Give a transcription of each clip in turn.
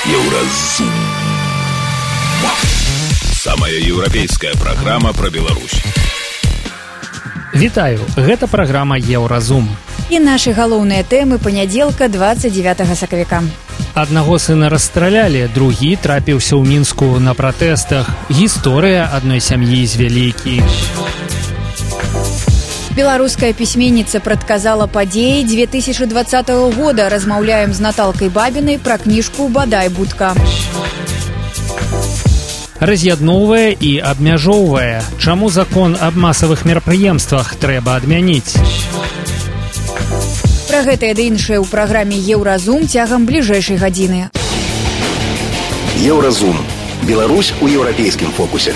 Еўразум. Самая еўрапейская праграма пра Беларусь. Вітаю, гэта праграма Еўразум. І нашы галоўныя тэмы панядзелка 29 сакавіка. Аднаго сына расстралялі, другі трапіўся ў Мінску на пратэстах. Гісторыя адной сям'і з Вялікі. Беларуская пісьменніца прадказала падзеі 2020 года. Размаўляем з Наталкай Бабінай пра кніжку «Бадай будка». Раз'ядноўвае і абмяжоўвае. Чаму закон аб масавых мерапрыемствах трэба адмяніць? Пра гэтае ды іншае ў праграме «Еўразум» цягам бліжэйшай гадзіны. Еўразум. Беларусь у еўрапейскім фокусе.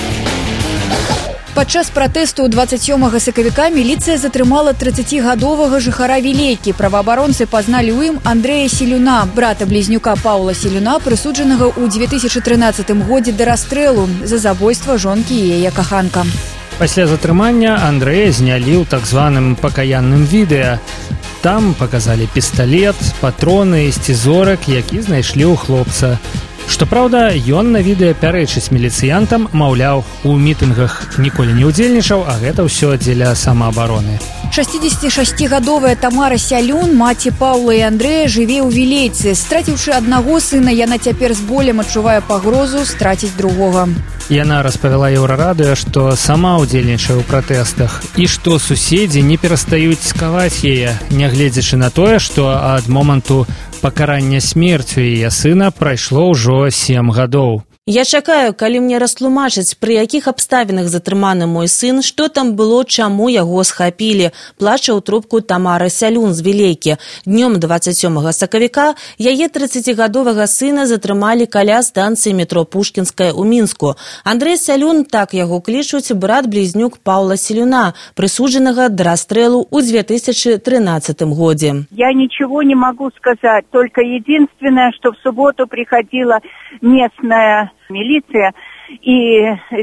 Падчас пратэсту 27 сакавіка міліцыя затрымала 30гадовага жыхара Вілейкі. Праваабаронцы пазналі ў ім Андрэя Селюна, брата-блізнюка Паўла Селюна, прысуджанага ў 2013 годзе да расстрэлу за забойства жонкі і яе каханка. Пасля затрымання Андрэя знялі ў так званым пакаянным відэа. Там паказалі пісталет, патроны і сцізорак, які знайшлі ў хлопца. Што праўда, ён на відэа пярэчыць міліцыянтам, маўляў, у мітынгах ніколі не ўдзельнічаў, а гэта ўсё дзеля самаабароны. 66гадовая Тамара Сялюн, маці Паўла і Андрэя, жыве ў Вілейцы. Страціўшы аднаго сына, яна цяпер з болем адчувае пагрозу страціць другога. Яна распавяла Еўрарадыё, што сама ўдзельнічае ў пратэстах і што суседзі не перастаюць цкаваць яе, нягледзячы на тое, што ад моманту пакарання смерцю яе сына прайшло ўжо 7 гадоў. Я чакаю, калі мне растлумачаць, пры якіх абставінах затрыманы мой сын, што там было, чаму яго схапілі, плача ў трубку Тамара Сялюн з Вілейкі. Днём 27 сакавіка яе 30гадовага сына затрымалі каля станцыі метро Пушкінская ў Мінску. Андрэй Сялюн, так яго клічуць, брат-блізнюк Паўла Селюна, прысуджанага да расстрэлу ў 2013 годзе. Я ничего не могу сказать, только единственное, что в субботу приходила местная милиция и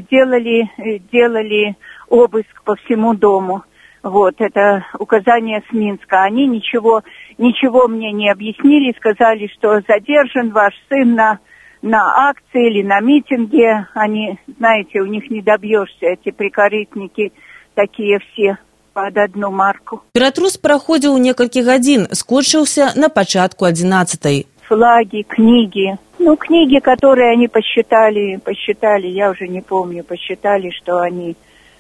делали обыск по всему дому. Вот, это указание с Минска. Они ничего мне не объяснили, сказали, что задержан ваш сын на акции или на митинге. Они, знаете, у них не добьешься, эти прикорытники такие все под одну марку. Ператрус праходзіў некалькі гадзін, скончыўся на пачатку 11-й. Флаги, книги. Книги, которые они посчитали, я уже не помню, посчитали, что они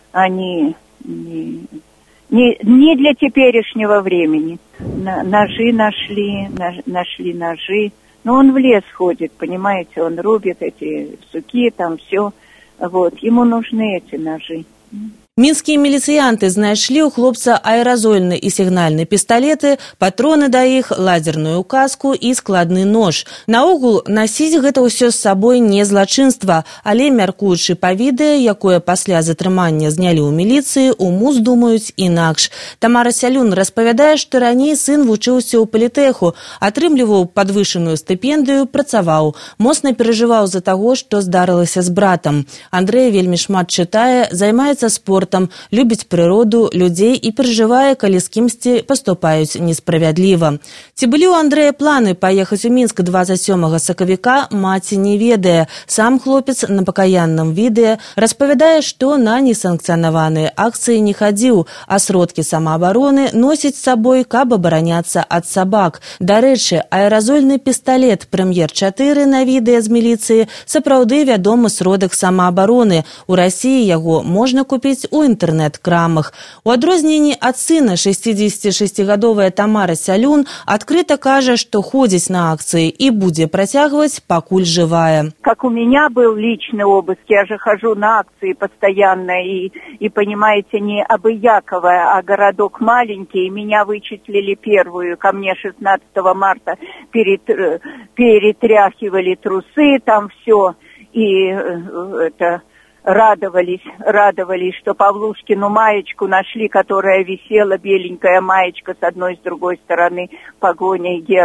не для теперешнего времени. Ножи нашли ножи. Он в лес ходит, понимаете, он рубит эти суки, там все. Вот, ему нужны эти ножи. Мінскія міліцыянты знайшлі ў хлопца аэразольны і сігнальны пісталеты, патроны да іх, лазерную каску і складны нож. Наогул, насіць гэта ўсё з сабой не злачынства, але, мяркуючы па відэа, якое пасля затрымання знялі ў міліцыі, у МУЗ думаюць інакш. Тамара Сялюн распавядае, што раней сын вучыўся ў політэху, атрымліваў падвышаную стыпендыю, працаваў. Моцна перажываў за таго, што здарылася з братам. Андрэй вельмі шмат чытае, займаецца спортам, любіць прыроду, людзей і перажывае, калі з кімсьці паступаюць несправядліва. Ці былі ў Андрэя планы паехаць у Мінск 27 сакавіка, маці не ведае. Сам хлопец на пакаянным відэа распавядае, што на несанкцыянаваныя акцыі не хадзіў, а сродкі самаабароны носіць з сабой, каб абараняцца ад сабак. Дарэчы, аэразольны пісталет «Прэм'ер-4» на відэа з міліцыі сапраўды вядомы сродак самаабароны. У Расіі яго можна купіць у інтэрнэт-крамах. У адрозненні ад сына 66гадовая Тамара Сялюн адкрыта кажа, што ходзіць на акцыі і будзе працягваць, пакуль жывая. Как у меня был личный обыск, я же хожу на акции постоянно и понимаете, не абы-яковая, а городок маленький. Меня вычислили первую, ко мне 16 марта перетряхивали трусы, там все, и это... Радовались, что Павлушкину маечку нашли, которая висела, беленькая маечка с одной и с другой стороны, погоня и герб.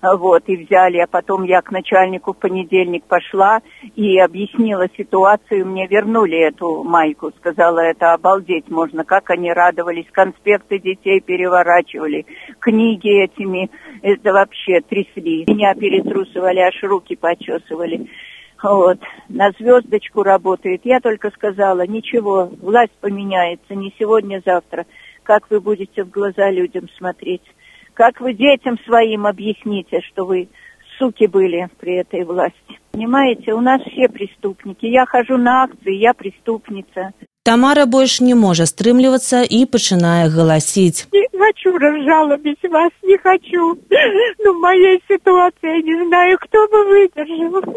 Вот, и взяли, а потом я к начальнику в понедельник пошла и объяснила ситуацию, мне вернули эту майку, сказала, это обалдеть можно, как они радовались, конспекты детей переворачивали, книги этими, это вообще трясли, меня перетрусывали, аж руки почесывали. Вот, на звездочку работает, я только сказала, ничего, власть поменяется, не сегодня, завтра, как вы будете в глаза людям смотреть. Как вы детям своим объясните, что вы суки были при этой власти? Понимаете, у нас все преступники. Я хожу на акции, я преступница. Тамара больше не может стрымливаться и начинает голосить. Не хочу разжалобить вас, не хочу. Но в моей ситуации я не знаю, кто бы выдержал.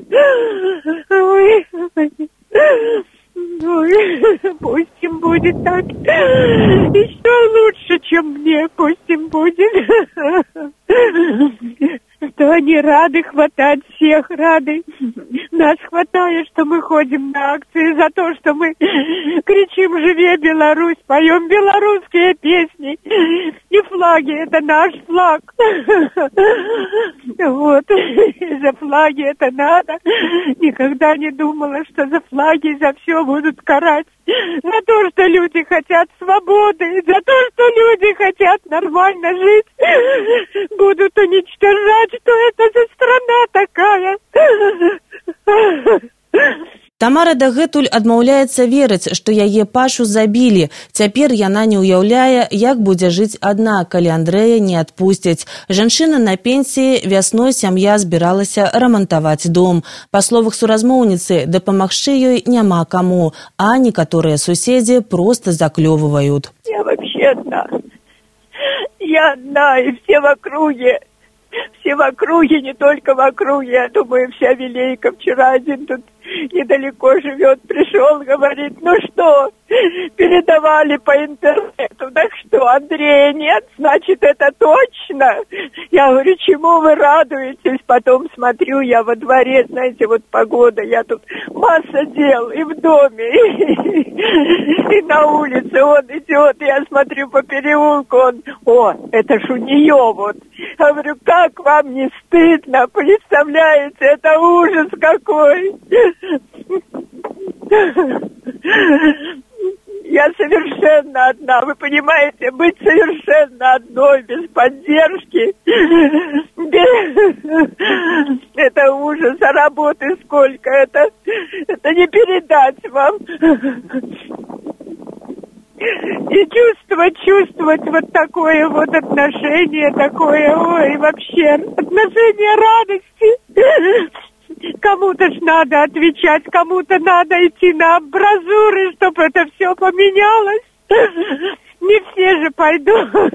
Пусть им будет так. Еще лучше, чем мне, пусть им будет. Что они рады хватать, всех рады. Нас хватает, что мы ходим на акции за то, что мы кричим «Живе Беларусь», поем белорусские песни. И флаги, это наш флаг. Вот, за флаги это надо. Никогда не думала, что за флаги за все будут карать. За то, что люди хотят свободы, за то, что люди хотят нормально жить, будут уничтожать, что это за страна такая. Тамара дагэтуль адмаўляецца верыць, што яе Пашу забілі. Цяпер яна не ўяўляе, як будзе жыць адна, калі Андрэя не адпусцяць. Жанчына на пенсіі, вясной сям'я збіралася рамантаваць дом. Па словах суразмоўніцы, дапамагчы ёй няма каму, а некаторыя суседзі проста заклёвываюць. Я вообще одна. Я одна, и все в округе. Все в округе, не только в округе, я думаю, вся Вилейка. Вчера один тут недалеко живет, пришел, говорит, ну что, передавали по интернету, так что, Андрея нет, значит, это точно. Я говорю, чему вы радуетесь? Потом смотрю, я во дворе, знаете, вот погода, я тут масса дел и в доме, и на улице, он идет, я смотрю по переулку, он, это ж у нее вот. Я говорю, как вам не стыдно, представляете, это ужас какой. Я совершенно одна, вы понимаете, быть совершенно одной, без поддержки, это ужас, а работы сколько, это не передать вам. И чувствовать вот такое вот отношение, такое, вообще, отношение радости. Кому-то ж надо отвечать, кому-то надо идти на амбразуры, чтобы это все поменялось. Не все же пойдут.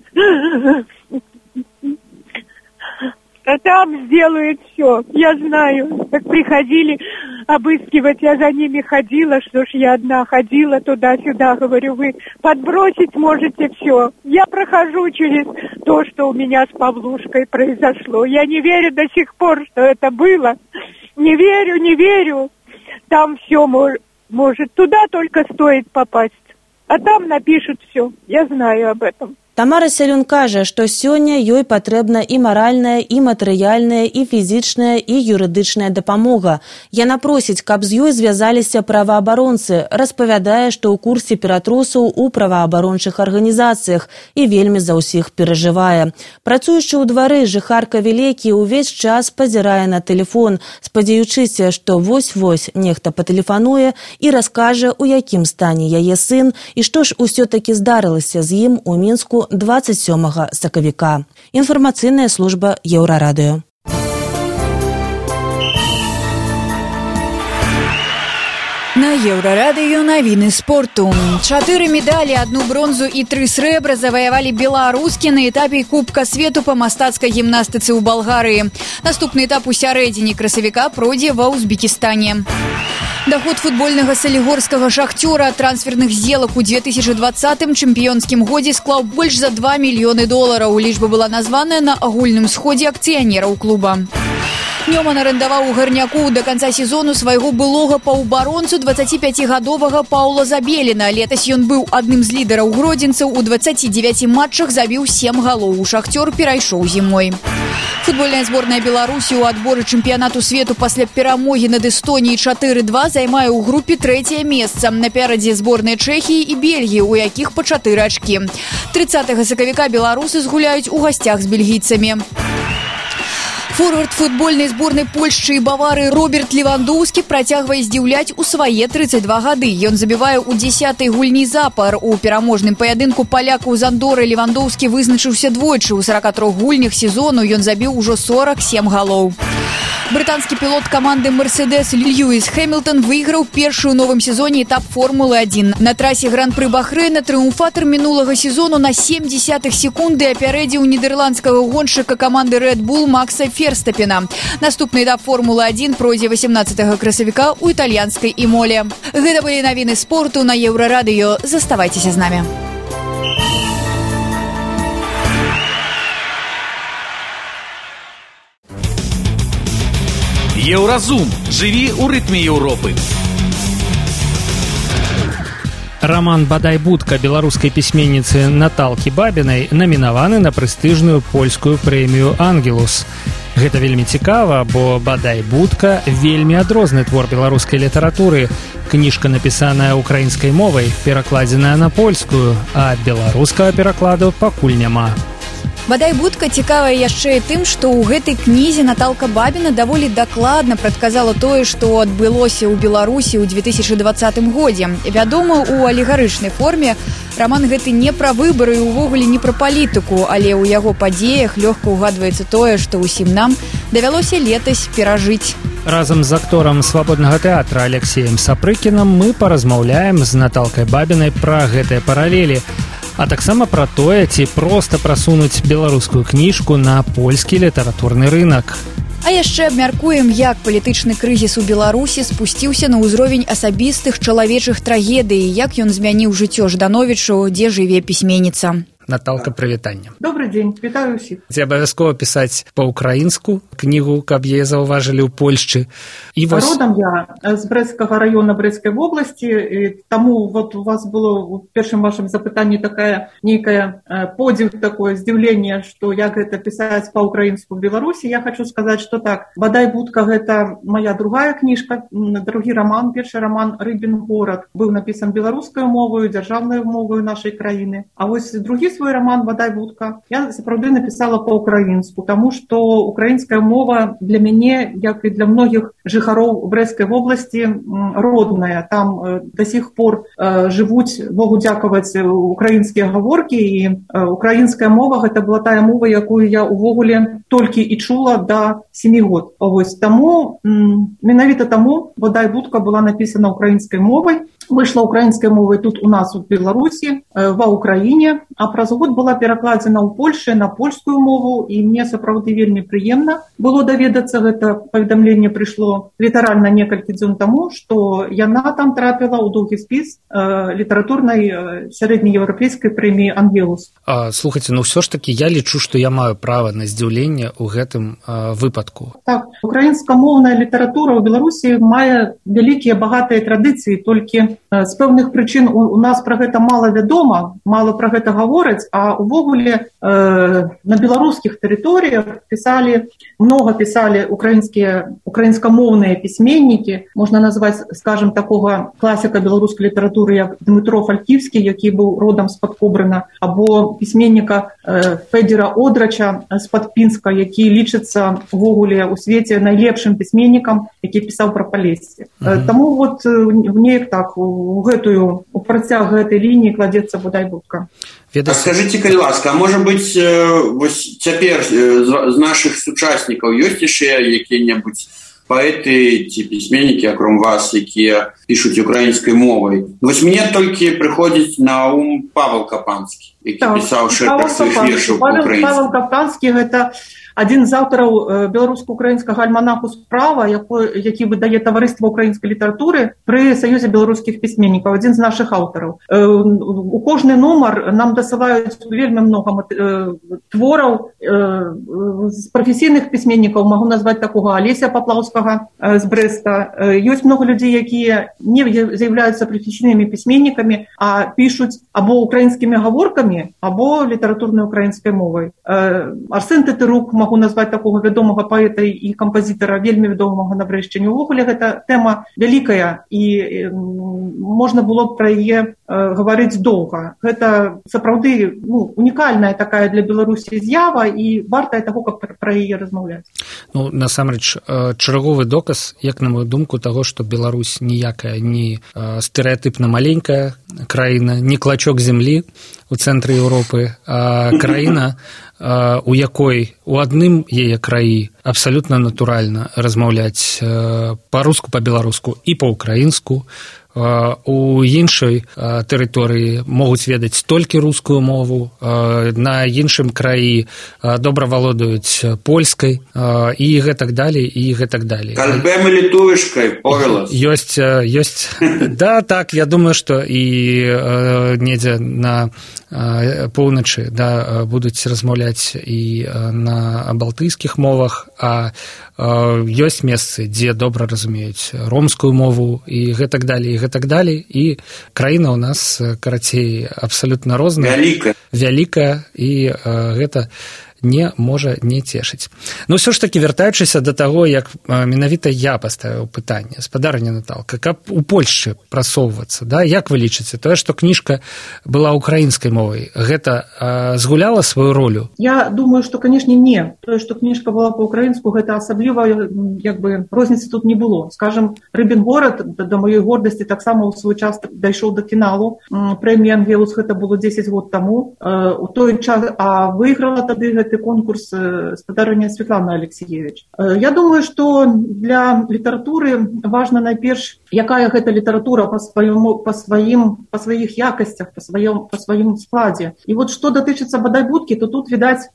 А там сделают все. Я знаю, как приходили обыскивать, я за ними ходила, что ж я одна ходила туда-сюда, говорю, вы подбросить можете все. Я прохожу через то, что у меня с Павлушкой произошло. Я не верю до сих пор, что это было. Не верю. Там все может. Туда только стоит попасть. А там напишут все. Я знаю об этом. Тамара Сялюн кажа, што сёння ёй патрэбна і маральная, і матэрыяльная, і фізічная, і юрыдычная дапамога. Яна просіць, каб з ёй звязаліся праваабаронцы, распавядае, што ў курсе ператрусаў у праваабарончых арганізацыях і вельмі за ўсіх перажывае. Працуючы ў двары, жыхарка Вілейкі ўвесь час пазірае на тэлефон, спадзяючыся, што вось-вось нехта патэлефануе і раскажа, у якім стане яе сын і што ж усё-такі здарылася з ім у Мінску 27 сакавіка. Інфармацыйная служба Еўрарадыё. На Еўрарадыё навіны спорту. 4 медалі, 1 бронзу і 3 срэбра заваявалі беларускі на этапе Кубка свету па мастацкай гімнастыцы ў Балгарыі. Наступны этап у сярэдзіне красавіка пройдзе ва Узбекістане. Доход футбольнага салігорскага шахцёра ад трансферных сделак у 2020 чэмпіёнскім годзе склаў больш за $2 мільёны. Лічба была названая на агульным сходзе акцыянераў клуба. Нёман арендаваў у гарняку да канца сезону свайго былога паўабаронцу 25-гадовага Паўла Забеліна. Летась ён быў адным з лідараў гродзенцаў, у 29 матчах забіў 7 галоў. Шахцёр перайшоў зімой. Футбольная зборная Беларусі ў адборы чэмпіянату свету пасля перамогі над Эстоніяй 4-2 займае ў групе 3-е месца. Наперадзе зборныя Чэхіі і Бельгіі, у якіх па 4 ачкі. 30 сакавіка беларусы згуляюць у гасцях з бельгійцамі. Форвард футбольнай зборнай Польшчы і Баварыі Роберт Левандоўскі працягвае здзіўляць у свае 32 гады. Ён забівае ў 10-й гульні запар. У пераможным паядынку паляку з Андоры Левандоўскі вызначыўся двойчы. У 43 гульнях сезону ён забіў ужо 47 галоў. Брытанскі пілот каманды «Мерседес» Льюіс Хэмілтон выйграў першы ў новым сезоне этап Формулы-1. На трасе Гран-пры Бахрэйна трыумфатар мінулага сезону на 0,7 секунды апярэдзіў нідэрландскага гоншчыка каманды Red Bull Макса Ферстапена. Наступны этап Формулы-1 пройдзе 18 красавіка ў італьянскай Імоле. Гэта былі навіны спорту на Еўрарадыё. Заставайцеся з намі. Еўразум. Жыві ў рытме Еўропы. Роман «Бадай будка» беларускай пісьменніцы Наталкі Бабінай намінаваны на прэстыжную польскую прэмію «Ангелус». Гэта вельмі цікава, бо «Бадай будка» вельмі адрозны твор беларускай літаратуры. Кніжка напісаная украінскай мовай, перакладзеная на польскую, а беларускага перакладу пакуль няма. «Бадай будка» цікавая яшчэ і тым, што ў гэтай кнізе Наталка Бабіна даволі дакладна прадказала тое, што адбылося ў Беларусі ў 2020 годзе. Вядома, у алегарычнай форме раман гэты не пра выбары і ўвогуле не пра палітыку, але ў яго падзеях лёгка ўгадваецца тое, што ўсім нам давялося летась перажыць. Разам з акторам свабоднага тэатра Алексеем Сапрыкінам мы паразмаўляем з Наталкай Бабінай пра гэтыя паралелі, а таксама пра тое, ці проста прасунуць беларускую кніжку на польскі літаратурны рынак. А яшчэ абмяркуем, як палітычны крызіс у Беларусі спусціўся на ўзровень асабістых чалавечых трагедый, як ён змяніў жыццё Ждановічу, дзе жыве пісьменніца. Наталка, прывітанне. Добрый дзень, вітаю ўсіх. Ці абавязкова пісаць па-ўкраінску кнігу, каб яе заўважылі ў Польшчы? Родам я з Брэсцкага раёна Брэсцкай вобласці, таму вот у вас было ў першым вашым запытанні такая нейкая подзіў, такое здзіўленне, што як гэта пісаць па-ўкраінску в Беларусі. Я хочу сказаць, што так, «Бадай будка» гэта моя другая кніжка, другі раман, першы раман «Рыбін горад» быў напісан беларускай мовою, дзяржаўнай мовою нашай краіны. А вось другі свой роман «Бадай будка» я сапраўды напісала па-ўкраінску, таму што украінская мова для мяне, як і для многіх жыхароў Брэсцкай вобласці, родная. Там да сих пор жывуць, Богу дзякаваць, украінскія гаворкі, і украінская мова гэта была тая мова, якую я увогуле толькі і чула да 7 год. Вось таму, менавіта таму «Бадай будка» была напісана украінскай мовай, выйшла украінскай мовай тут у нас у Беларусі, ва Украіне, а праз год была перакладзена ў Польшчы на польскую мову, і мне сапраўды вельмі прыемна было даведацца, гэта паведамленне прыйшло літаральна некалькі дзён таму, што яна там трапіла ў доўгі спіс літаратурнай сярэднееўрапейскай прэміі «Ангелус». Слухайце, ну ўсё ж такі я лічу, што я маю права на здзіўленне ў гэтым выпадку. Так, украінскамоўная літаратура ў Беларусі мае вялікія багатыя традыцыі, толькі з пэўных прычын у нас пра гэта мала вядома, мала пра гэта гавораць, а увогуле на беларускіх тэрыторыях многа пісалі украінскамоўныя пісьменнікі. Можна назваць, скажем, такога класіка беларускай літаратуры, як Дмытро Фальківскі, які быў родам з-пад Кобрына, або пісьменніка Федзера Одрача з-пад Пінска, які лічыцца увогуле ў свеце найлепшым пісьменнікам, які пісаў пра Палессе. Таму вот неяк так у працяг гэтай лініі кладзецца «Бадай будка». А скажите, калі ласка, а можа быць, вось цяпер з нашых сучаснікаў ёсць яшчэ якія-небудзь паэты ці пісьменнікі, акром вас, якія пішуць украінскай мовай? Вось мне толькі прыходзіць на ум Павел Капанскі. які пісаў шэраг сваіх вершаў па-украінску. Павел Каптанскі – гэта адзін з аўтараў беларуска-украінскага альманаху «Справа», які выдае таварыства украінскай літаратуры пры Саюзе беларускіх пісьменнікаў, адзін з нашых аўтараў. У кожны нумар нам дасылаюць вельмі многа твораў з прафесійных пісьменнікаў, магу назваць такога Алеся Паплаўскага з Брэста. Ёсць много людзей, якія не з'яўляюцца прафесійнымі пісьменнікамі, а пішуць або украінскімі гаворкамі, або літаратурнай украінскай мовай. Арсен Тытырук, могу назваць такога вядомага паэта і кампазітара, вельмі вядомага на Брэшчыне. Увогуле гэта тэма вялікая і можна было б пра яе гаварыць доўга. Гэта сапраўды унікальная такая для Беларусі з'ява і вартая таго, каб пра яе размаўляць. Насамрэч, чарговы доказ, як на мою думку, таго, што Беларусь ніякая не стэрэатыпна маленькая краіна, не клачок зямлі у цэнтры Еўропы, а краіна, у якой у адным яе краі абсалютна натуральна размаўляць па-руску, па-беларуску і па-украінску, у іншай тэрыторыі могуць ведаць толькі рускую мову, на іншым краі добра валодаюць польскай і гэтак далей, і гэтак далей. Кальбем і літуешкай, Павел. Ёсць. Да, так, я думаю, што і недзе на поўначы будуць размаўляць і на балтыйскіх мовах, а ёсць месцы, дзе добра разумеюць ромскую мову і гэтак далей, і краіна ў нас, карацей, абсалютна розная, вялікая, і гэта не можа не цешыць. Ўсё ж такі, вяртаючыся да таго, як менавіта я паставіў пытанне, спадарня Наталка, каб у Польшчы прасоўвацца, як вы лічыце, тое, што кніжка была украінскай мовай, гэта згуляла сваю ролю? Я думаю, што, канешне, не. Тое, што кніжка была па-украінску, гэта асабліва, розніцы тут не было. Скажам, Рыбін горад, да маёй гордасці, таксама ў свой час дайшоў да фіналу. Прэмія Ангелус гэта было 10 год таму. У той час, а выйграла тады гэты конкурс спадарня Светлана Алексеевич. Я думаю, што для літаратуры важна найперш, якая гэта літаратура па сваіх якасцях, па сваім складзе. І што датычыцца бадай будкі, то тут, відаць,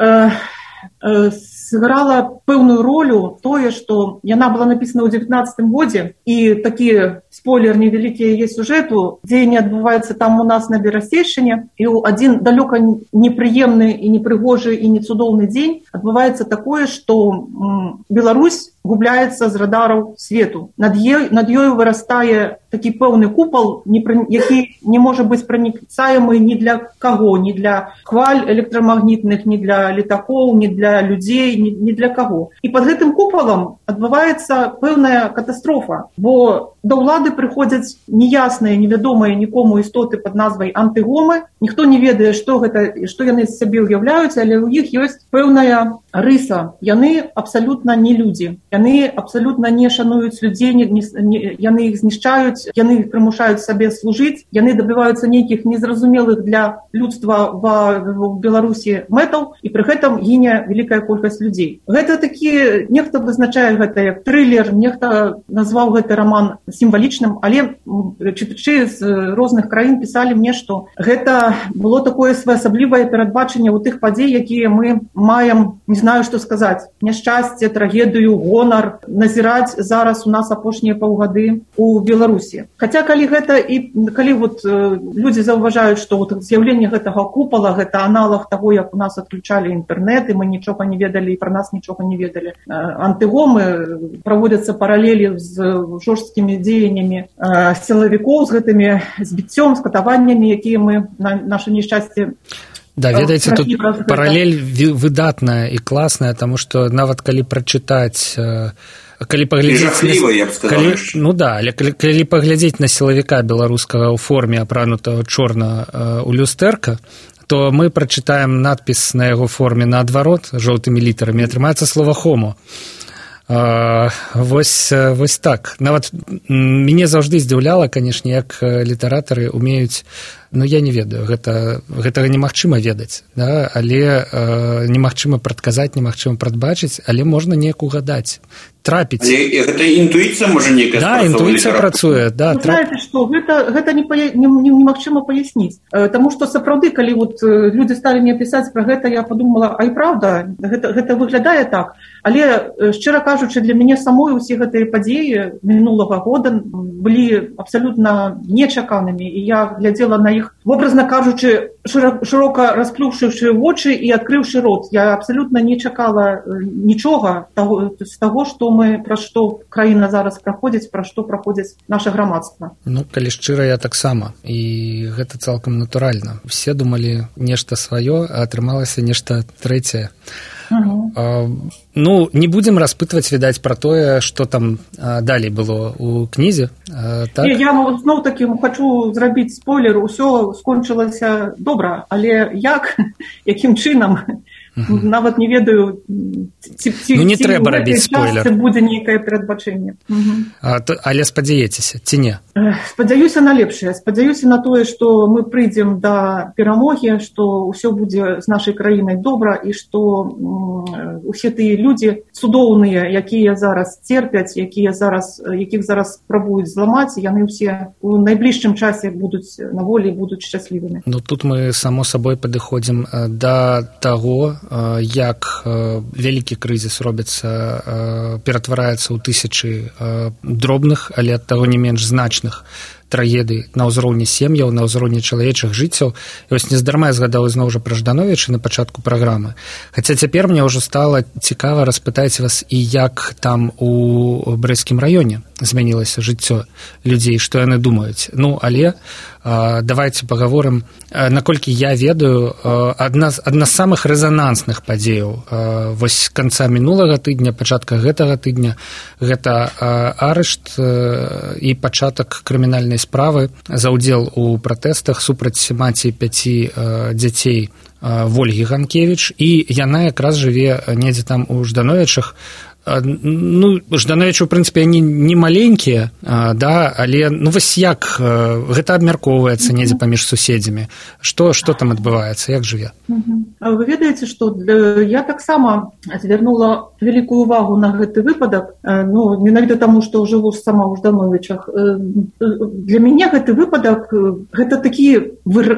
сыграла пэўную ролю тое, што яна была напісана ў 19 годзе, і такі спойлер невялікі яе сюжэту, дзеянне адбываецца там у нас на Берасцейшчыне, і ў адзін далёка непрыемны і непрыгожы і нецудоўны дзень адбываецца такое, што Беларусь губляецца з радараў свету. Над ёю вырастае такі пэўны купал, які не можа быць пранікаемы ні для каго, ні для хваль электрамагнітных, ні для летакоў, ні для людзей, ні для каго. І пад гэтым купалам адбываецца пэўная катастрофа, бо да ўлады прыходзяць неясныя, невядомыя нікому істоты пад назвай антыгомы. Ніхто не ведае, што яны з сябе ўяўляюць, але ў іх ёсць пэўная рыса. Яны абсалютна не людзі. Яны абсалютна не шануюць людзей, яны іх знішчаюць, яны прымушаюць сабе служыць, яны дабіваюцца нейкіх незразумелых для людства в Беларусі мэтаў, і пры гэтым гіне вялікая колькасць людзей. Гэта такі, нехта вызначае гэта як трылер, нехта назваў гэты раман сімвалічным, але чытачы з розных краін пісалі мне, што гэта было такое своеасаблівае перадбачанне ў тых падзей, якія мы маем, не знаю, што сказаць, няшчасце, трагедыю, гонар назіраць зараз у нас апошнія паўгады у Беларусі. Хаця калі людзі заўважаюць, што з'яўленне гэтага купала, гэта аналаг таго, як у нас адключалі інтэрнэт, і мы нічога не ведалі, і пра нас нічога не ведалі. Антыгомы, праводзяцца паралелі з жорсткімі дзеяннямі сілавікоў, з гэтымі збіццём, з катаваннямі, якія мы на наше нешчасце. Да, ведаеце, тут паралель выдатная і класная, таму што нават калі прачытаць, калі паглядзець на сілавіка беларускага ў форме апранутага чорна ў люстэрка, то мы прачытаем надпіс на яго форме наадварот жоўтымі літарамі, атрымаецца слова «хомо». Вось так. Нават мяне заўжды здзіўляла, канешне, як літаратары умеюць, я не ведаю, гэтага немагчыма ведаць, але немагчыма прадказаць, немагчыма прадбачыць, але можна неяк угадаць трапіць. Але гэта інтуіцыя можа нейкая Да, інтуіцыя працуе, да. Знаете што, гэта немагчыма паясніць. Таму што сапраўды, калі вот людзі сталі мне пісаць пра гэта, я подумала, а і правда, гэта выглядае так. Але, шчыра кажучы, для мяне самой усе гэтыя падзеі мінулага года былі абсалютна нечаканымі, і я глядзела на іх, вобразна кажучы, шырока расплюшыўшы вочы і адкрыўшы рот. Я абсалютна не чакала нічога з таго, пра што краіна зараз праходзіць, пра што праходзіць наша грамадства. Ну, калі шчыра, я таксама. І гэта цалкам натуральна. Все думалі нешта сваё, а атрымалася нешта трэцяе. Ну, не будзем распытваць, відаць, пра тое, што там далей было ў кнізе. Так? Я зноў-такі хачу зрабіць спойлер. Усё скончылася добра, але якім чынам, нават не ведаю, ці не трэба рабіць спойлер. Будзе нейкае перадбачэнне. Але спадзяецеся, ці не? Спадзяюся на лепшае. Спадзяюся на тое, што мы прыйдзем да перамогі, што ўсё будзе з нашай краінай добра і што усе тыя людзі цудоўныя, якія зараз церпяць, якіх зараз спрабуюць зламаць, яны ўсе ў найбліжчым часе будуць на волі, будуць шчаслівымі. Ну, тут мы, само сабой, падыходзім да таго, як вялікі крызіс робіцца, ператвараецца ў тысячы дробных, але ад таго не менш значных трагедый на ўзроўні сем'яў, на ўзроўні чалавечых жыццяў. І вось нездарма я згадаў ізноў жа пра Ждановіча на пачатку праграмы. Хаця цяпер мне ўжо стала цікава распытаць вас і як там у Брэсцкім раёне змянілася жыццё людзей, што яны думаюць. Ну, але давайте паговорым, наколькі я ведаю, адна з самых рэзанансных падзеяў вось канца мінулага тыдня, пачатка гэтага тыдня, гэта арышт і пачатак крымінальнай справы за ўдзел у пратэстах супраць маці 5 дзяцей Вольгі Ганкевіч, і яна якраз жыве недзе там у Ждановічах. Ну, Ждановічы, у прынцыпе, они не маленькія, да, але, ну, вось як гэта абмяркоўваецца недзе паміж суседзямі? Што там адбываецца, як жыве? Вы ведаеце, што я таксама звярнула вялікую увагу на гэты выпадак, ну, менавіта таму, што жыву сама ў Ждановічах. Для мяне гэты выпадак, гэта такі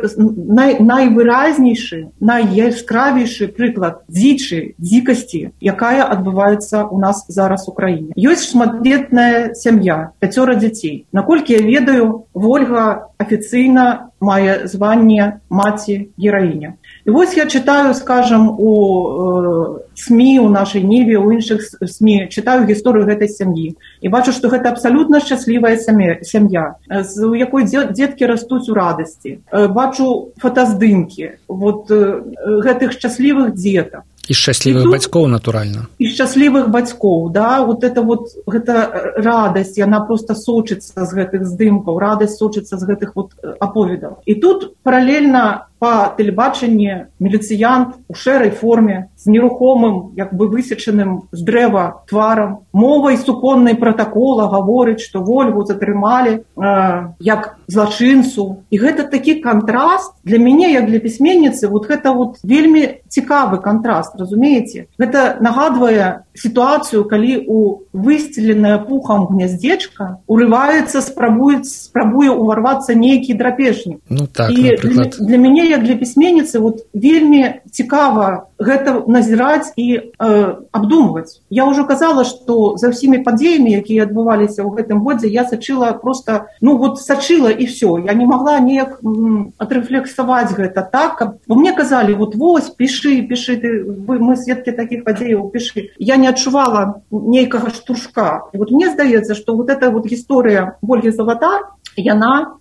найвыразнейшы, найяскравейшы прыклад дзікасці, якая адбываецца у нас зараз у краіне. Ёсць шматдзетная сям'я, 5 дзяцей. Наколькі я ведаю, Вольга афіцыйна мае званне маці-гераіня. І вось я читаю, скажем, у СМІ, у нашай Ніве, у іншых СМІ, читаю гісторыю гэтай сям'і. І бачу, што гэта абсалютна шчаслівая сям'я, у якой дзеткі растуць у радасці. Бачу фотаздымкі вот гэтых шчаслівых дзетак. І шчаслівых бацькоў, натуральна. І шчаслівых бацькоў, да, гэта радасць, яна проста сочыцца з гэтых здымкаў, радасць сочыцца з гэтых аповедаў. І тут паралельна па тэлебачанні міліцыянт у шэрай форме, з нерухомым, як бы высечаным з дрэва тварам, мовай суконнай пратакола гаворыць, што Вольгу затрымалі як злачынцу. І гэта такі кантраст для мяне, як для пісьменніцы, гэта вельмі цікавы кантраст, разумееце? Гэта нагадвае сітуацыю, калі у высцеленае пухам гняздзечка урываецца, спрабуе уварвацца нейкі драпежнік. Ну так, напрыклад. Для мяне, як для пісьменніцы, вельмі цікава гэта назіраць і абдумваць. Я ўжо казала, што за ўсімі падзеямі, якія адбываліся ў гэтым годзе, я сачыла проста, сачыла і все. Я не магла неяк адрэфлексаваць гэта так, бо мне казалі, вось, пішы, мы сведкі такіх падзеяў, пішы. Я не адчувала нейкага штуршка. І мне здаецца, што гэта гісторыя Вольгі Залатар, яна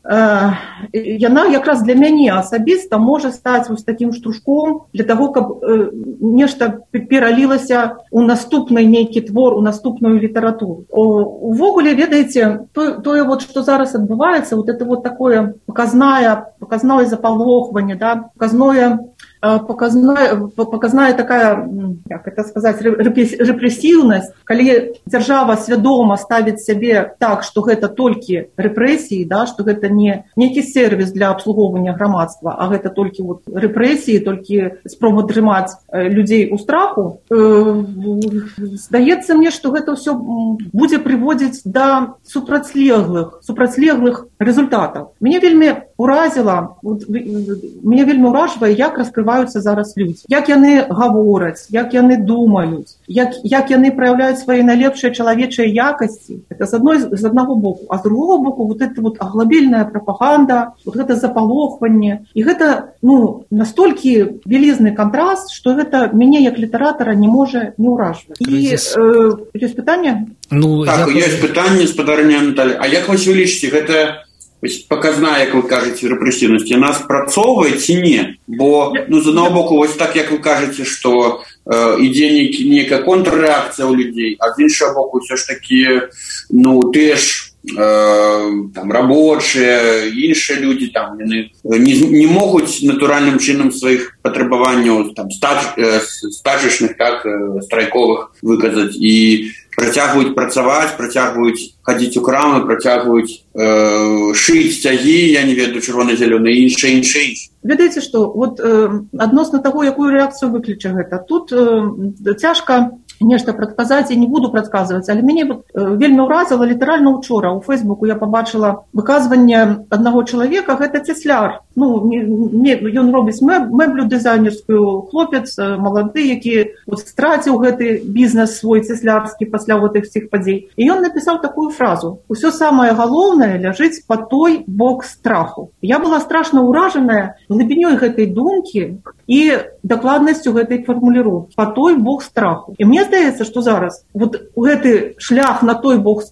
якраз для мяне асабіста можа стаць такім штуршком для таго, каб нешта пералілася ў наступны нейкі твор, у наступную літаратуру. Увогуле, ведаеце, тое, што зараз адбываецца, это такое показная показное запалохванне, да, показная такая, як это сказать, рэпрэсіўнасць, калі дзяржава свядома ставіць сябе так, што гэта толькі рэпрэсіі, да, што гэта не нейкі сервіс для абслугоўвання грамадства, а гэта толькі вот рэпрэсіі, толькі спроба трымаць людзей у страху, здаецца мне, што гэта ўсё будзе прыводзіць да супрацьлеглых результатаў. Мяне вельмі ўражвае, як раскрываюцца зараз людзі, як яны гавораць, як яны думаюць, як яны праяўляюць свае найлепшыя чалавечыя якасці. Это з аднаго боку, а з другого боку вот это вот аглабельная прапаганда, вот гэта запалохванне, і гэта, настолькі вялізны кантраст, што гэта мяне як літаратара не можа не ўражваць. І ёсць пытанне? Так, ёсць пытанне, спадарня Наталья. А як вы лічыце, гэта показная, як вы кажаце, рэпрэсіўнасць, яна спрацоўвае ці не? Бо, з аднаго боку, вось так, як вы кажаце, што ідзе нейкая контррэакцыя ў людзей, а з іншага боку, ўсё ж такі, тыя ж рабочыя, іншыя людзі, яны не могуць натуральным чынам сваіх патрабаванняў стачачных, страйковых выказаць і працягваюць працаваць, працягваюць хадзіць у крамы, працягваюць шыць сцягі, я не ведаю, чырвона-зялёныя і іншае. Ведаеце што, вот адносна таго, якую рэакцыю выкліча гэта, тут цяжка нешта прадказаць, я не буду прадказваць, але мяне вельмі ўразіла літаральна учора ў Фэйсбуку я пабачыла выказванне аднаго чалавека, гэта цесляр. Ён робіць мэблю дызайнерскую, хлопец малады, які страціў гэты бізнес свой цеслярскі пасля гэтых падзей. І ён напісаў такую фразу: «Усё самае галоўнае ляжыць па той бок страху». Я была страшна ўражаная глыбінёй гэтай думкі і дакладнасцю гэтай фармуліроўкі. Па той бок страху. І мне здаецца, што зараз гэты шлях на той бок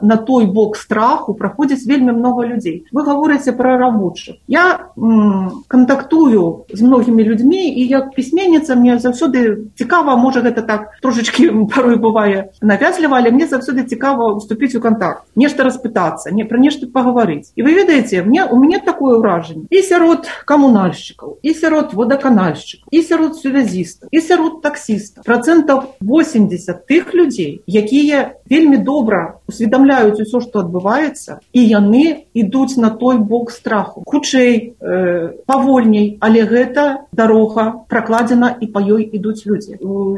страху праходзіць вельмі многа людзей. Вы гаворыце пра рабочых. Я кантактую з многімі людзьмі, і як пісьменніца мне заўсёды цікава, можа гэта так трошачкі парой бывае навязліва, але мне заўсёды цікава уступіць у контакт, нешта распытацца, пра нешта пагаварыць. І вы ведаеце, у мяне такое ўражанне і сярод камунальшчыкаў, і сярод водаканальшчыкаў, і сярод сувязістаў, і сярод таксістаў. 80% тых людзей, якія вельмі добра усведамляюць усё, што адбываецца, і яны ідуць на той бок страху. Хутчэй, павольней, але гэта дарога пракладзена, і па ёй ідуць людзі.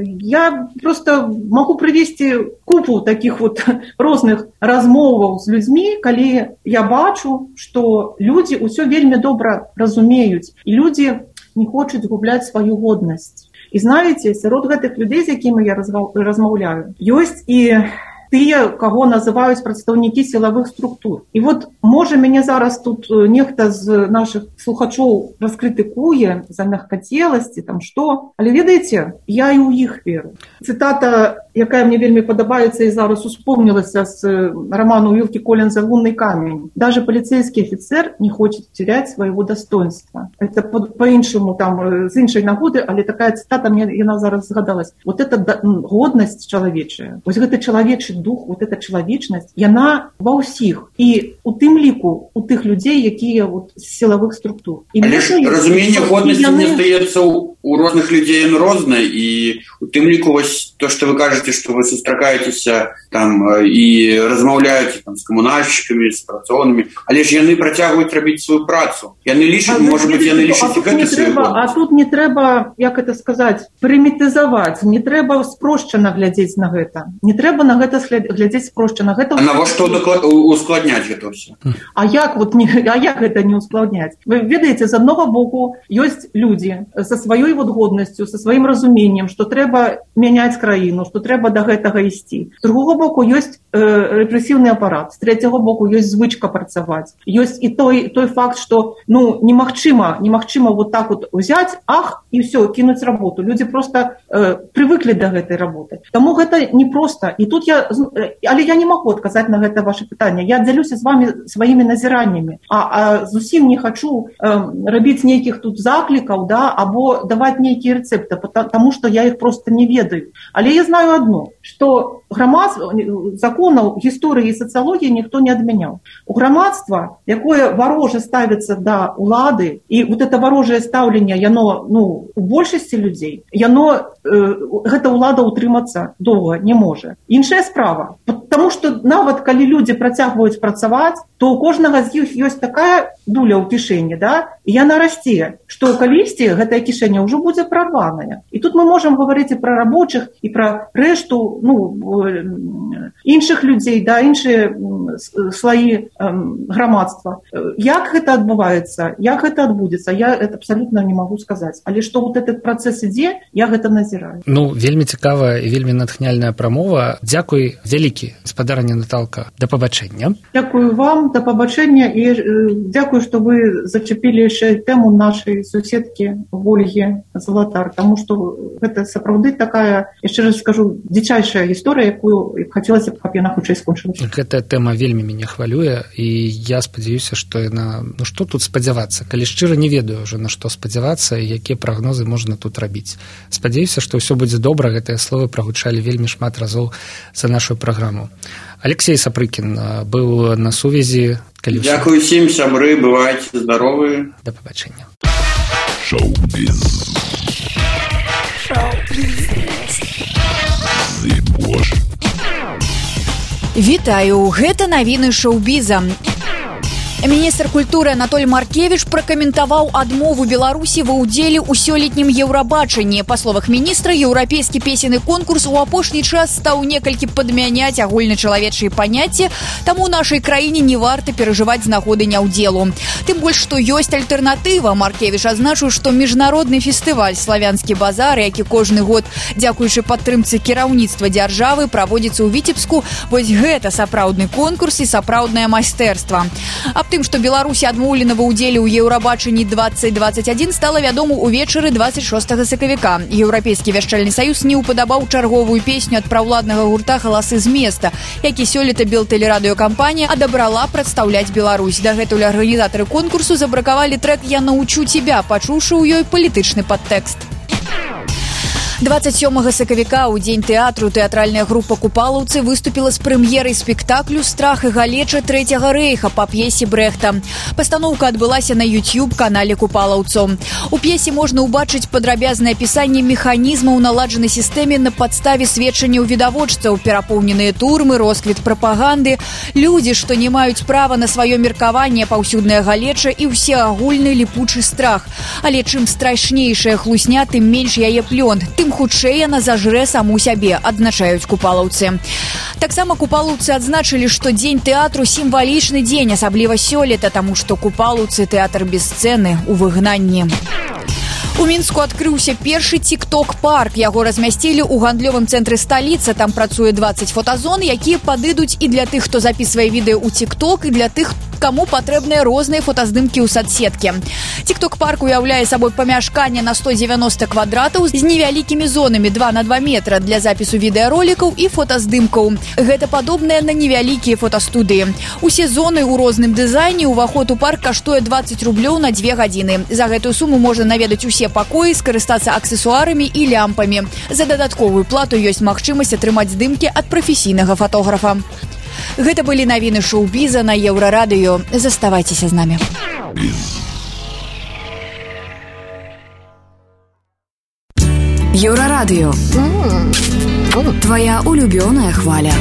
Я просто магу прывесці купу такіх розных размоваў з людзьмі, калі я бачу, што людзі ўсё вельмі добра разумеюць, і людзі не хочуць губляць сваю годнасць. І знаеце, сярод гэтых людзей, з якімі я размаўляю, ёсць і тыя, каго называюць прадстаўнікі сілавых структур. І можа, мяне зараз тут нехта з нашых слухачоў раскрытыкуе за мягкацеласці, што, але ведаеце, я і ў іх веру. Цытата, якая мне вельмі падабаецца і зараз успомнілася з роману Уилки Коллинза «Лунный камень». Даже полицейский офицер не хочет терять своего достоинства. Это по-іншаму, з іншай нагоды, але такая цытата, яна зараз згадалась. Вот эта годнасць чалавечая, вось гэты чалавечы дух, вот эта чалавечнасць, яна ва ўсіх. І у тым ліку у тых людзей, якія з сілавых структур. Але ж разуменне годнасці, мне здаецца, у розных людзей рознае, і у тым ліку вось то, што вы кажаце, што вы сустракаецеся і размаўляеце з камунальшчыкамі, з працоўнымі, але ж яны працягваюць рабіць сваю працу. Яны лічаць, можа быць, яны лічаць гэта сваю годнасць. А тут не трэба, як это сказаць, прымітызаваць, не трэба спрошчана глядзець на гэта. Не трэба на гэта глядзець спрошчана. А навошта ускладняць гэта ўсё? А як гэта не ускладняць? Вы ведаеце, з аднаго боку ёсць людзі са сваёй годнасцю, са сваім разуменнем, што трэба мяняць краіну, што трэба да гэтага ісці. З другого боку ёсць рэпрэсіўны апарат, з трэцяго боку ёсць звычка працаваць. Ёсць і той факт, што немагчыма вот так взяць, і ўсё, кінуць работу. Людзі проста прывыклі да гэтай работы. Таму гэта непроста. І тут я але я не могу адказаць на гэта ваше пытанне. Я дзялюся з вами сваімі назіраннямі, а зусім не хочу рабіць нейкіх тут заклікаў, да, або даваць нейкія рэцэпты, потому что я их просто не ведаю. Але я знаю одно, что законаў гісторыі і сацыялогіі ніхто не адмяняў. У грамадства, якое варожа ставіцца да улады, і вот это варожае стаўленне, яно, у большасці людзей, гэта ўлада ўтрымацца доўга не можа. Іншая справа, потому что нават калі людзі працягваюць працаваць, то у кожнага з іх ёсць такая дуля ў кішэні, да, і яна расце, што калісьці гэтая кішэня ўжо будзе прарваная. І тут мы можам гаварыць і пра рабочых, і пра рэшту, іншых людзей, да, іншыя слаі грамадства. Як гэта адбываецца, як гэта адбудзецца, я это абсалютна не магу сказаць. Але што вот этот працэс ідзе, я гэта назіраю. Вельмі цікавая і вельмі натхняльная прамова. Дзякуй вялікі, гаспадарыня Наталка. Да пабачэння. Дзякую вам, да пабачэння, і дзякую, што вы зачапілі яшчэ тэму нашай суседкі Ольгі Залатар, таму што гэта сапраўды такая, яшчэ раз скажу, дзічайшая гісторыя, якую хацелася б, каб яна хутчэй скончылася. Гэтая тэма вельмі мяне хвалюе, і я спадзяюся, што яна... што тут спадзявацца? Калі шчыра не ведаю ўжо, на што спадзявацца і якія прагнозы можна тут рабіць. Спадзяюся, што ўсё будзе добра. Гэтыя словы прагучалі вельмі шмат разоў за нашу праграму. Алексей Сапрыкін быў на сувязі. Дзякуй усім, сябры, бывайце здаровыя. Да пабачэння. Шоу-біз. Вітаю, гэта навіны шоу-біза. Міністр культуры Анатоль Маркевіч пракаментаваў адмову Беларусі ва ўдзеле ў сёлетнім Еўрабачанні. Па словах міністра, еўрапейскі песенны конкурс у апошні час стаў некалькі падмяняць агульначалавечыя паняцці, таму нашай краіне не варта перажываць з нагоды няўдзелу. Тым больш, што ёсць альтэрнатыва. Маркевіч адзначыў, што міжнародны фестываль «Славянскі базар», які кожны год, дзякуючы падтрымцы кіраўніцтва дзяржавы, праводзіцца ў Віцебску, вось гэта сапраўдны конкурс і сапраўднае майстэрства. Аб тым, што Беларусі адмоўлена ва ўдзеле ў Еўрабачанні 2021, стала вядома ўвечары 26 сакавіка. Еўрапейскі вяшчальны саюз не ўпадабаў чарговую песню ад праўладнага гурта «Галасы з места», які сёлета Белтэлерадыёкампанія адабрала прадстаўляць Беларусь. Дагэтуль арганізатары конкурсу забракавалі трэк «Я научу тебя», пачуўшы ў ёй палітычны падтэкст. 27 сакавіка ў дзень тэатру тэатральная група «Купалаўцы» выступіла з прэм'ерай спектаклю «Страх і галеча трэцяга рэйха» па п'есе Брэхта. Пастаноўка адбылася на YouTube-канале «Купалаўцаў». У п'есе можна ўбачыць падрабязнае апісанне механізмаў наладжанай сістэме на падставе сведчанняў відавочцаў, перапоўненыя турмы, росквіт прапаганды, людзі, што не маюць права на сваё меркаванне, паўсюдная галеча і ўсеагульны ліпучы страх. Але чым страшнейшая хлусня, тым менш яе плён, тым хутчэй яна зажрэ саму сябе, адзначаюць купалаўцы. Таксама купалаўцы адзначылі, што дзень тэатру сімвалічны дзень, асабліва сёлета, таму што купалаўцы тэатр без сцэны ў выгнанні. У Мінску адкрыўся першы тик-ток-парк. Яго размясцілі ў гандлёвым цэнтры сталіцы. Там працуе 20 фотазон, якія падыдуць і для тых, хто запісвае відэо ў тик-ток, і для тых, каму патрэбныя розныя фотаздымкі ў садсеткі. Тик-ток-парк уяўляе сабой памяшканне на 190 квадратаў з невялікімі зонамі 2 на 2 метра для запісу відэаролікаў і фотаздымкаў. Гэта падобныя на невялікія фотастудыі. Усе зоны ў розным дызайне, уваход у парк каштуе 20 рублёў на 2 гадзіны. За гэтую суму можна наведаць усе пакоі, скарыстацца аксесуарамі і лямпамі. За дадатковую плату ёсць магчымасць атрымаць здымкі ад прафесійнага фотографа. Гэта былі навіны шоу-біза на Еўрарадыё. Заставайцеся з намі. Еўрарадыё. Твоя улюбёная хваля.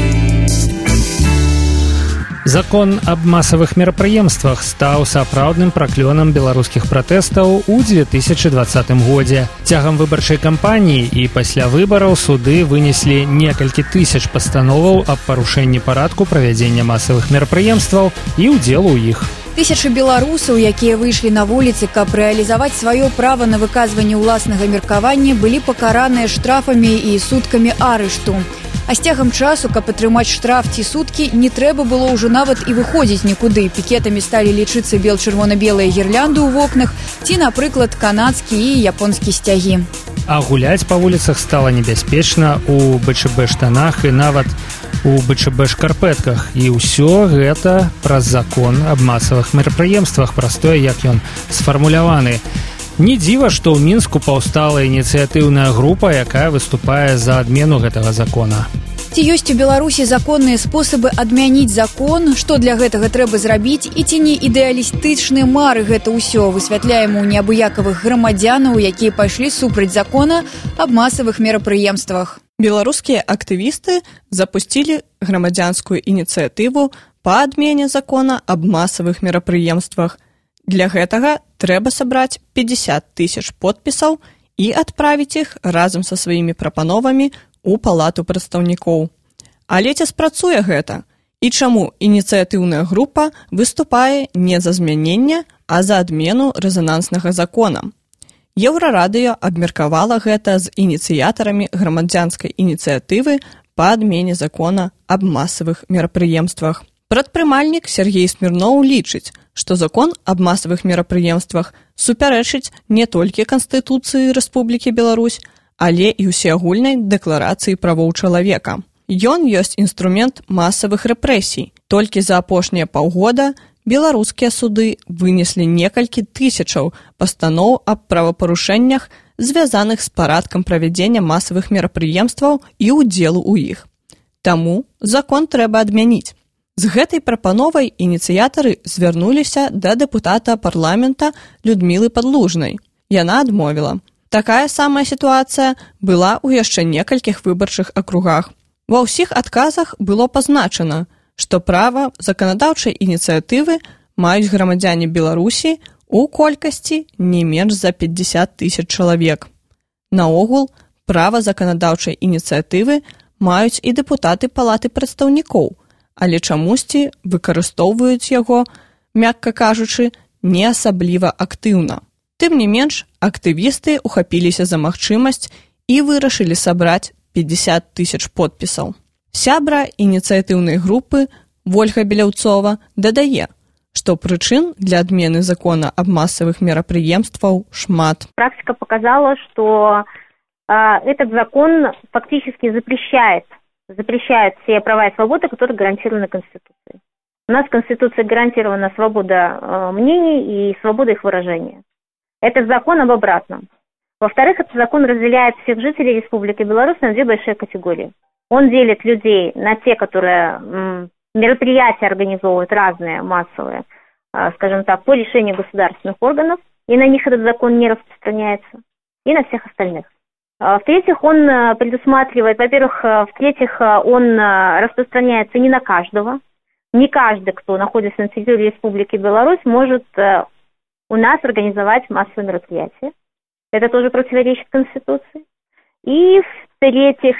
Закон аб масавых мерапрыемствах стаў сапраўдным праклёнам беларускіх пратэстаў у 2020 годзе. Цягам выбарчай кампаніі і пасля выбараў суды вынеслі некалькі тысяч пастановаў аб парушэнні парадку правядзення масавых мерапрыемстваў і ўдзелу ў іх. Тысячы беларусаў, якія выйшлі на вуліцы, каб рэалізаваць сваё права на выказванне ўласнага меркавання, былі пакараныя штрафамі і суткамі арышту. А з цягам часу, каб атрымаць штраф ці суткі, не трэба было ўжо нават і выходзіць нікуды. Пікетамі сталі лічыцца бел-чырвона-белыя гірлянды ў вокнах ці, напрыклад, канадскі і японскі сцягі. А гуляць па вуліцах стала небяспечна, у БЧБ штанах і нават у БЧБ шкарпэтках. І ўсё гэта праз закон аб масавых мерапрыемствах, праз тое, як ён сфармуляваны. Не дзіва, што ў Мінску паўстала ініцыятыўная група, якая выступае за адмену гэтага закона. Ці ёсць у Беларусі законныя спосабы адмяніць закон, што для гэтага трэба зрабіць, і ці не ідэалістычныя мары гэта ўсё, высвятляем у неабыякавых грамадзянаў, якія пайшлі супраць закона аб масавых мерапрыемствах. Беларускія актывісты запусцілі грамадзянскую ініцыятыву па адмене закона аб масавых мерапрыемствах. Для гэтага трэба сабраць 50 000 подпісаў і адправіць іх разам са сваімі прапановамі у палату прадстаўнікоў. Але ці спрацуе гэта? І чаму ініцыятыўная група выступае не за змяненне, а за адмену рэзананснага закона? Еўрарадыё абмеркавала гэта з ініцыятарамі грамадзянскай ініцыятывы па адмене закона аб масавых мерапрыемствах. Прадпрымальнік Сергей Смірноў лічыць, што закон аб масавых мерапрыемствах супярэчыць не толькі Канстытуцыі Рэспублікі Беларусь, але і ўсеагульнай дэкларацыі правоў чалавека. Ён ёсць інструмент масавых рэпрэсій. Толькі за апошнія паўгода беларускія суды вынеслі некалькі тысячаў пастаноў аб правапарушэннях, звязаных з парадкам правядзення масавых мерапрыемстваў і ўдзелу ў іх. Таму закон трэба адмяніць. З гэтай прапановай ініцыятары звярнуліся да дэпутата парламента Людмілы Падлужнай. Яна адмовіла. Такая самая сітуацыя была ў яшчэ некалькіх выбарчых акругах. Ва ўсіх адказах было пазначана, што права заканадаўчай ініцыятывы маюць грамадзяне Беларусі у колькасці не менш за 50 000 чалавек. Наогул, права заканадаўчай ініцыятывы маюць і дэпутаты палаты прадстаўнікоў, але чамусьці выкарыстоўваюць яго, мякка кажучы, не асабліва актыўна. Тым не менш, актывісты ухапіліся за магчымасць і вырашылі сабраць 50 000 подпісаў. Сябра ініцыятыўнай групы Вольга Беляўцова дадае, што прычын для адмены закона аб масавых мерапрыемстваў шмат. Практика показала, что этот закон фактически запрещает все права и свободы, которые гарантированы Конституцией. У нас в Конституции гарантирована свобода мнений и свобода их выражения. Это закон об обратном. Во-вторых, этот закон разделяет всех жителей Республики Беларусь на две большие категории. Он делит людей на те, которые мероприятия организовывают разные, массовые, скажем так, по решению государственных органов, и на них этот закон не распространяется, и на всех остальных. В-третьих, он предусматривает, он распространяется не на каждого. Не каждый, кто находится на территории Республики Беларусь, может у нас организовать массовые мероприятия. Это тоже противоречит Конституции. И в-третьих,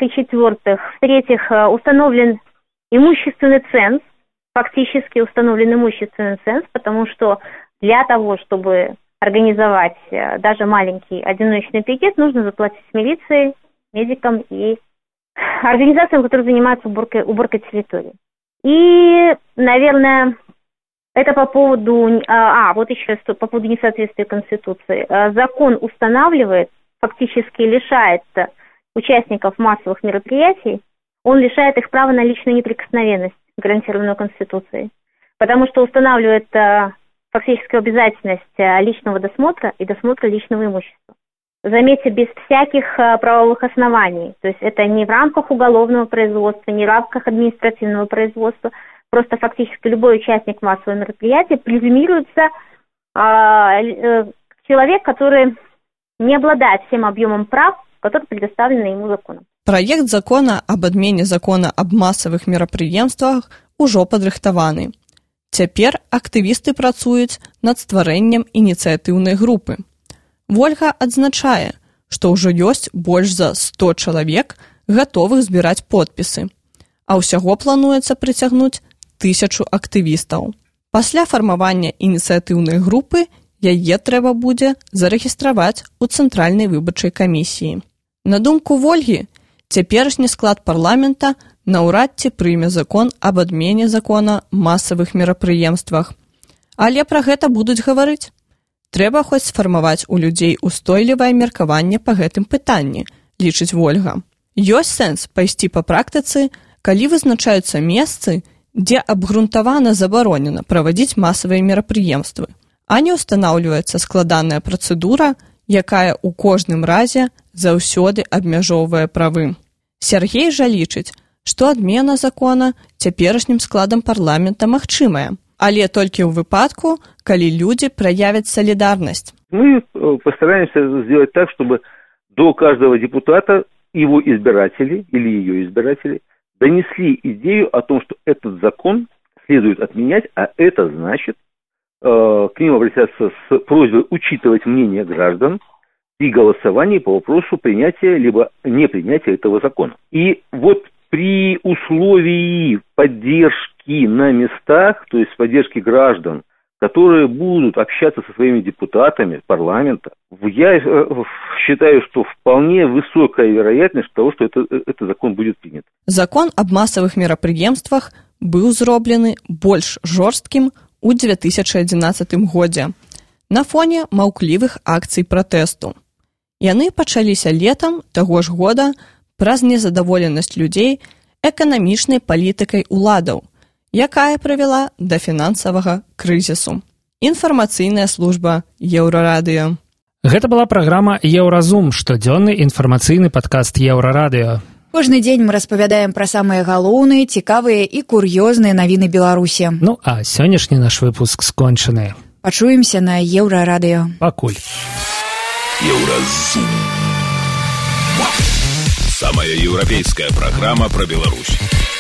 установлен имущественный ценз, фактически установлен имущественный ценз, потому что для того, чтобы организовать даже маленький одиночный пикет, нужно заплатить милиции, медикам и организациям, которые занимаются уборкой территории. И, наверное, это по поводу, по поводу несоответствия Конституции. Закон устанавливает, фактически лишает участников массовых мероприятий, он лишает их права на личную неприкосновенность, гарантированную Конституцией, потому что устанавливает фактически обязательность личного досмотра и досмотра личного имущества. Заметьте, без всяких правовых оснований, то есть это не в рамках уголовного производства, не в рамках административного производства, просто фактически любой участник массового мероприятия презюмируется человек, который не обладает всем объемом прав, которые предоставлены ему законом. Праект закона аб адмене закона аб масавых мерапрыемствах ужо падрыхтаваны. Цяпер актывісты працуюць над стварэннем ініцыятыўнай групы. Вольга адзначае, што ўжо ёсць больш за 100 чалавек, гатовых збіраць подпісы, а ўсяго плануецца прыцягнуць 1000 актывістаў. Пасля фармавання ініцыятыўнай групы яе трэба будзе зарэгістраваць у Цэнтральнай выбарчай камісіі. На думку Вольгі, цяперашні склад парламента наўрад ці прыме закон аб адмене закона масавых мерапрыемствах. Але пра гэта будуць гаварыць. Трэба хоць сфармаваць у людзей устойлівае меркаванне па гэтым пытанні, лічыць Вольга. Ёсць сэнс пайсці па практыцы, калі вызначаюцца месцы, дзе абгрунтавана забаронена правадзіць масавыя мерапрыемствы, а не ўстанаўліваецца складаная працэдура, якая ў кожным разе заўсёды абмяжоўвае правы. Сергей жа лічыць, што адмена закона цяперашнім складам парламента магчымая, але толькі ў выпадку, калі людзі праявяць солидарность. Мы постараемся сделать так, чтобы до каждого депутата его избиратели или ее избиратели донесли идею о том, что этот закон следует отменять, а это значит к ним обратятся с просьбой учитывать мнение граждан при голосовании по вопросу принятия либо непринятия этого закона. И вот при условии поддержки на местах, то есть поддержки граждан, которые будут общаться со своими депутатами парламента, я считаю, что вполне высокая вероятность того, что этот закон будет принят. Закон об массовых мерапрыемствах быў зроблены больш жорсткім у 2011 годзе на фоне маўклівых акцый пратэсту. Яны пачаліся летам таго ж года праз незадаволенасць людзей эканамічнай палітыкай уладаў, якая прывяла да фінансавага крызісу. Інфармацыйная служба Еўрарадыё. Гэта была праграма «Еўразум», штодзённы інфармацыйны падкаст Еўрарадыё. Кожны дзень мы распавядаем пра самыя галоўныя, цікавыя і кур'ёзныя навіны Беларусі. Ну, а сённяшні наш выпуск скончаны. Пачуемся на Еўрарадыё. Пакуль. Еўразум. Самая еўрапейская праграма пра Беларусь.